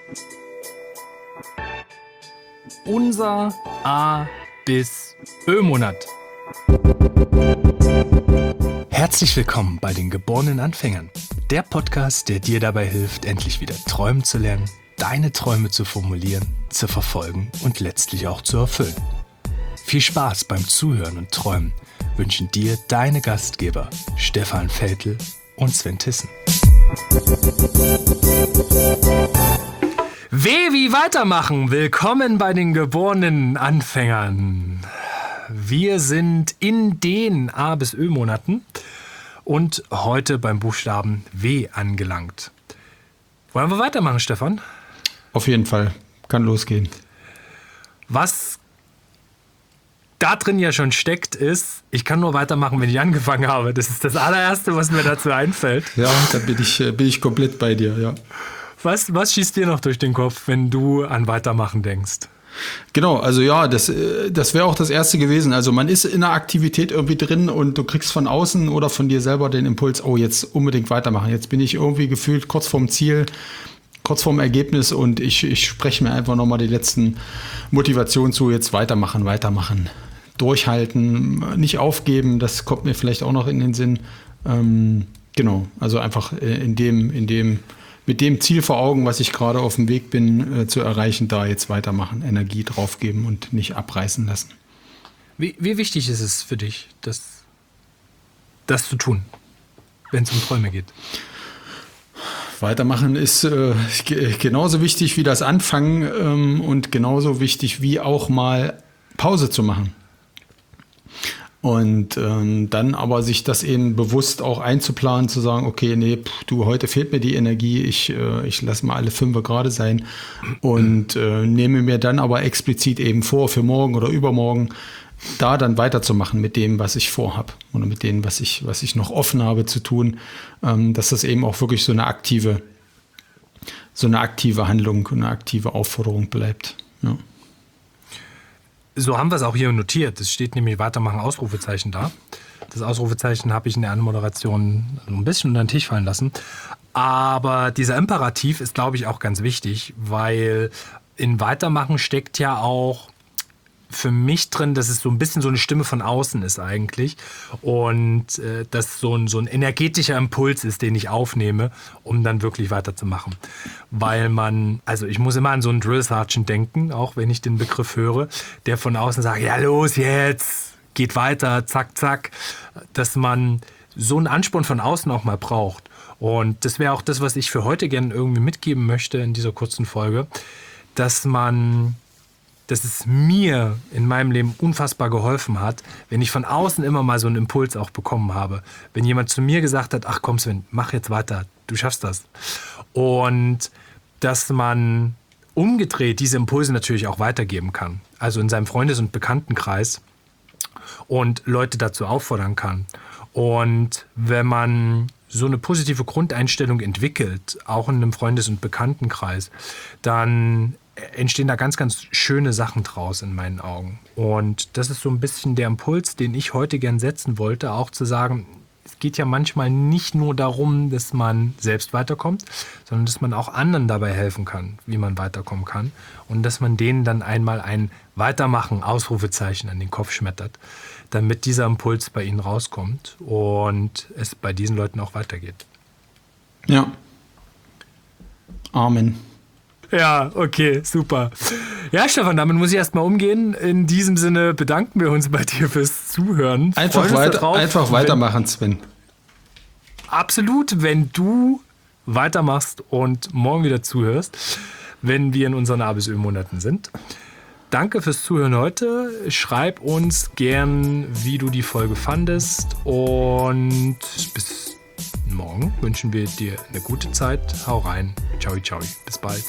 Unser A bis Ö-Monat. Herzlich willkommen bei den geborenen Anfängern. Der Podcast, der dir dabei hilft, endlich wieder träumen zu lernen, deine Träume zu formulieren, zu verfolgen und letztlich auch zu erfüllen. Viel Spaß beim Zuhören und Träumen wünschen dir deine Gastgeber Stefan Veltl und Sven Tissen. Wie weitermachen? Willkommen bei den geborenen Anfängern. Wir sind in den A bis Ö-Monaten und heute beim Buchstaben W angelangt. Wollen wir weitermachen, Stefan? Auf jeden Fall. Kann losgehen. Was da drin ja schon steckt, ist, ich kann nur weitermachen, wenn ich angefangen habe. Das ist das allererste, was mir dazu einfällt. Ja, da bin ich komplett bei dir, ja. Was schießt dir noch durch den Kopf, wenn du an Weitermachen denkst? Genau, also ja, das wäre auch das Erste gewesen. Also man ist in einer Aktivität irgendwie drin und du kriegst von außen oder von dir selber den Impuls, oh, jetzt unbedingt weitermachen. Jetzt bin ich irgendwie gefühlt kurz vorm Ziel, kurz vorm Ergebnis und ich spreche mir einfach nochmal die letzten Motivationen zu, jetzt weitermachen, durchhalten, nicht aufgeben, das kommt mir vielleicht auch noch in den Sinn. Genau, also einfach mit dem Ziel vor Augen, was ich gerade auf dem Weg bin zu erreichen, da jetzt weitermachen, Energie draufgeben und nicht abreißen lassen. Wie wichtig ist es für dich, das zu tun, wenn es um Träume geht? Weitermachen ist genauso wichtig wie das Anfangen und genauso wichtig wie auch mal Pause zu machen. Und dann aber sich das eben bewusst auch einzuplanen, zu sagen, okay, nee, heute fehlt mir die Energie, ich lasse mal alle 5 gerade sein und nehme mir dann aber explizit eben vor, für morgen oder übermorgen, da dann weiterzumachen mit dem, was ich vorhab oder mit dem, was ich noch offen habe zu tun, dass das eben auch wirklich so eine aktive Handlung, eine aktive Aufforderung bleibt. Ja. So haben wir es auch hier notiert. Es steht nämlich Weitermachen, Ausrufezeichen da. Das Ausrufezeichen habe ich in der Anmoderation ein bisschen unter den Tisch fallen lassen. Aber dieser Imperativ ist, glaube ich, auch ganz wichtig, weil in Weitermachen steckt ja auch für mich drin, dass es so ein bisschen so eine Stimme von außen ist eigentlich und dass so ein energetischer Impuls ist, den ich aufnehme, um dann wirklich weiterzumachen. Weil ich muss immer an so einen Drill Sergeant denken, auch wenn ich den Begriff höre, der von außen sagt, ja los jetzt, geht weiter, zack, zack, dass man so einen Ansporn von außen auch mal braucht. Und das wäre auch das, was ich für heute gerne irgendwie mitgeben möchte in dieser kurzen Folge, dass es mir in meinem Leben unfassbar geholfen hat, wenn ich von außen immer mal so einen Impuls auch bekommen habe. Wenn jemand zu mir gesagt hat, ach komm Sven, mach jetzt weiter, du schaffst das. Und dass man umgedreht diese Impulse natürlich auch weitergeben kann. Also in seinem Freundes- und Bekanntenkreis und Leute dazu auffordern kann. Und wenn man so eine positive Grundeinstellung entwickelt, auch in einem Freundes- und Bekanntenkreis, dann entstehen da ganz, ganz schöne Sachen draus in meinen Augen. Und das ist so ein bisschen der Impuls, den ich heute gern setzen wollte, auch zu sagen, es geht ja manchmal nicht nur darum, dass man selbst weiterkommt, sondern dass man auch anderen dabei helfen kann, wie man weiterkommen kann. Und dass man denen dann einmal ein Weitermachen, Ausrufezeichen an den Kopf schmettert, damit dieser Impuls bei ihnen rauskommt und es bei diesen Leuten auch weitergeht. Ja. Amen. Ja, okay, super. Ja, Stefan, damit muss ich erstmal umgehen. In diesem Sinne bedanken wir uns bei dir fürs Zuhören. Einfach weitermachen, Sven. Absolut, wenn du weitermachst und morgen wieder zuhörst, wenn wir in unseren A bis Ö-Monaten sind. Danke fürs Zuhören heute. Schreib uns gern, wie du die Folge fandest. Und bis morgen wünschen wir dir eine gute Zeit. Hau rein. Ciao, ciao. Bis bald.